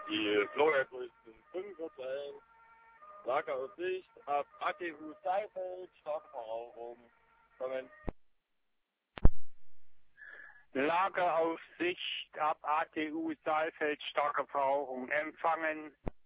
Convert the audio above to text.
Die Florergrößten 5:1. Lageraussicht ab ATU Saalfeld, starke Verrauchung. Kommen. Lageraussicht ab ATU Saalfeld, starke Verrauchung empfangen.